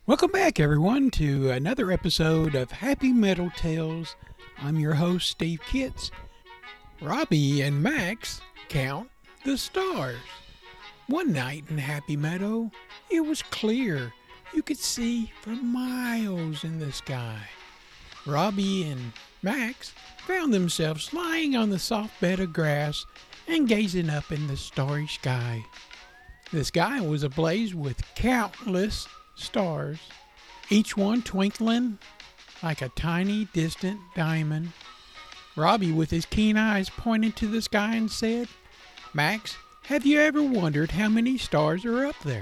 Welcome back, everyone, to another episode of Happy Meadow Tales. I'm your host, Steve Kitts. Robbie and Max count the stars. One night in Happy Meadow, it was clear. You could see for miles in the sky. Robbie and Max found themselves lying on the soft bed of grass and gazing up in the starry sky. The sky was ablaze with countless stars, each one twinkling like a tiny distant diamond. Robbie, with his keen eyes, pointed to the sky and said, "Max, have you ever wondered how many stars are up there?"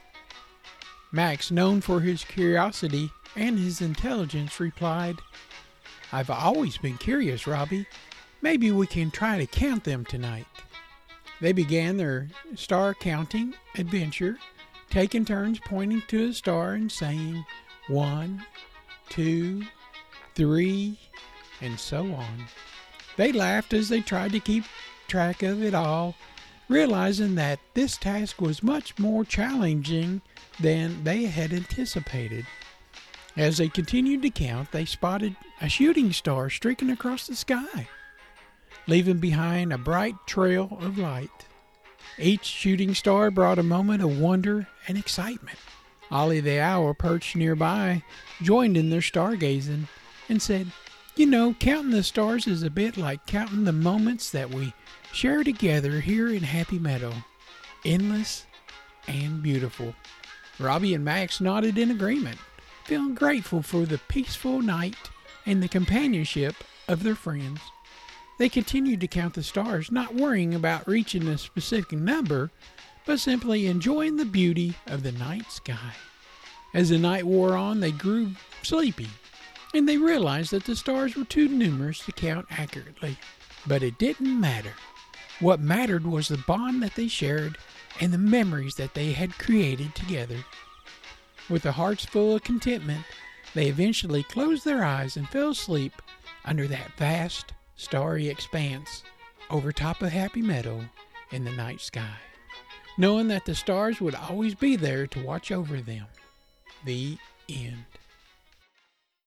Max, known for his curiosity and his intelligence, replied, "I've always been curious, Robbie. Maybe we can try to count them tonight." They began their star counting adventure, taking turns pointing to a star and saying 1, 2, 3, and so on. They laughed as they tried to keep track of it all, realizing that this task was much more challenging than they had anticipated. As they continued to count, they spotted a shooting star streaking across the sky, leaving behind a bright trail of light. Each shooting star brought a moment of wonder and excitement. Ollie the owl, perched nearby, joined in their stargazing and said, "You know, counting the stars is a bit like counting the moments that we share together here in Happy Meadow. Endless and beautiful." Robbie and Max nodded in agreement, feeling grateful for the peaceful night and the companionship of their friends. They continued to count the stars, not worrying about reaching a specific number, but simply enjoying the beauty of the night sky. As the night wore on, they grew sleepy, and they realized that the stars were too numerous to count accurately. But it didn't matter. What mattered was the bond that they shared and the memories that they had created together. With their hearts full of contentment, they eventually closed their eyes and fell asleep under that vast, starry expanse over top of Happy Meadow in the night sky, knowing that the stars would always be there to watch over them. The end.